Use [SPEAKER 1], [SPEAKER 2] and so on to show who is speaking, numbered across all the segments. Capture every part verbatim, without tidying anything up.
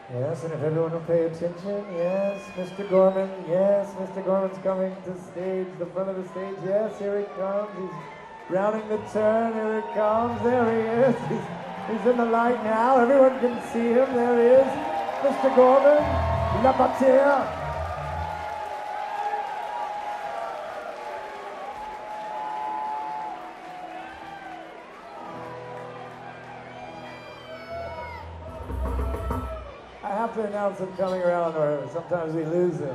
[SPEAKER 1] Yes, and if everyone will pay attention, yes, Mister Gorman, yes, Mister Gorman's coming to stage, the front of the stage, yes, here he comes, he's rounding the turn, here he comes, there he is, he's, he's in the light now, everyone can see him, there he is, Mister Gorman, La Patia. I have to announce him coming around, or sometimes we lose him.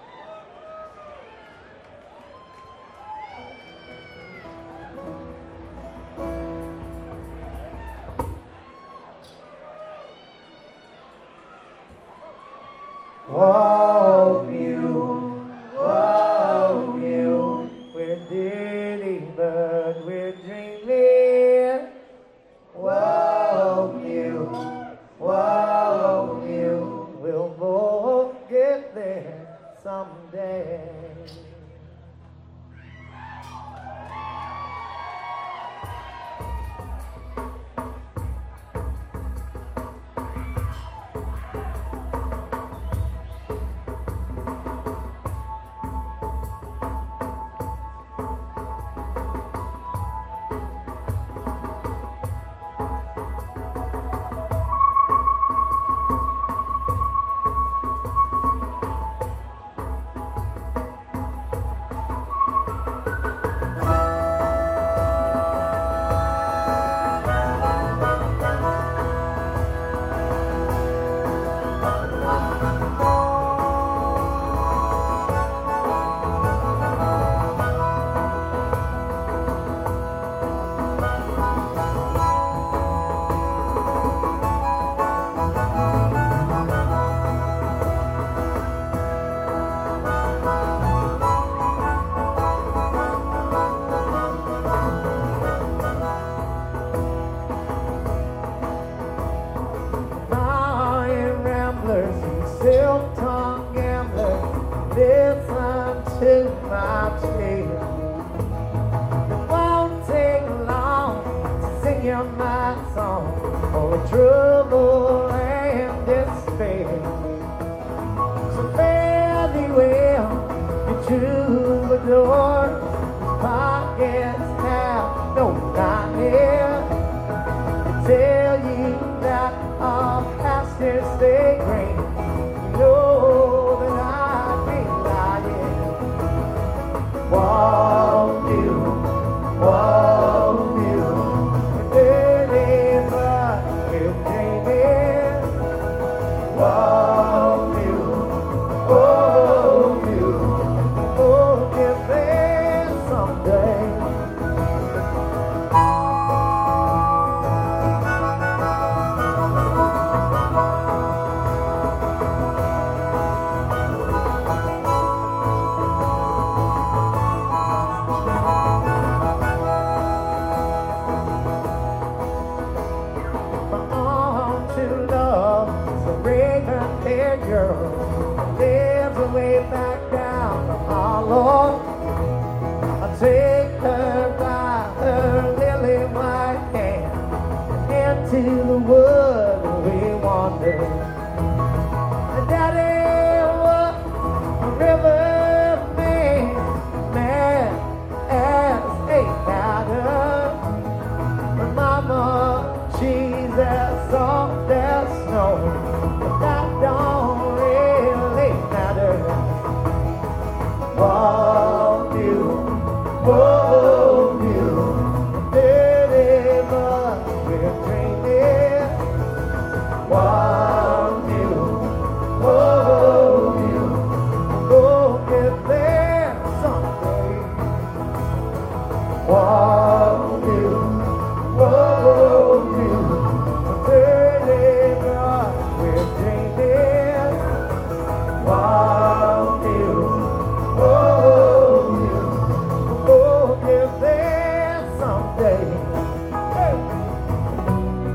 [SPEAKER 1] Whoa, you, whoa, you, we're dirty, but we're dreaming. Whoa, you, whoa, you, we'll both get there someday. Silk-tongued gambler, listen to my tale. It won't take long to sing you my song for trouble and despair. So fare thee well, you troubadour, pockets have no nightmare. They tell you that our pastors stay green. Know that I'd be lying. Won't you, won't you, dirty but we're dreaming. Won't you, won't you, won't get there someday. Girl lives away back down the hollow. I'll take her by her lily white hand into the wood we wander. And Daddy was a river man, mad as a hatter. But Mama, she's as soft as snow. That don't really matter. Won't you, won't you, dirty but we're dreaming. Won't you, won't you, go get there someday. Won't you, won't you, dirty but we're dreaming. Won't you, won't you, go get there someday. Hey.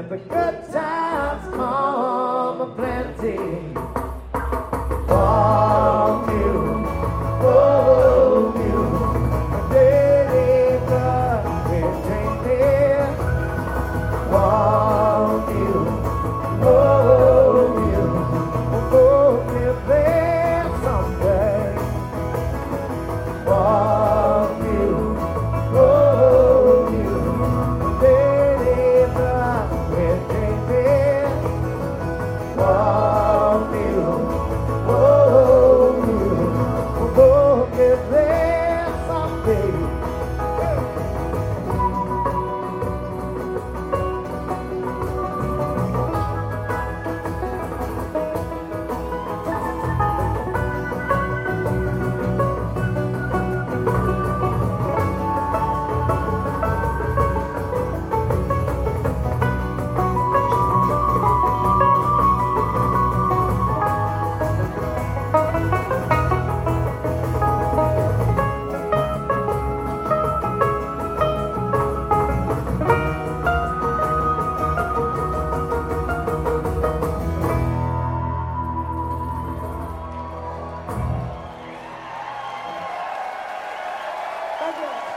[SPEAKER 1] the good times come aplenty. Oh, you, oh, you, baby, blood will drink me. Oh, you, oh, you, oh, we'll play someday. Oh, you, oh, you, baby, blood will drink me. Oh, you. Oh, you, oh, get there someday. Thank you.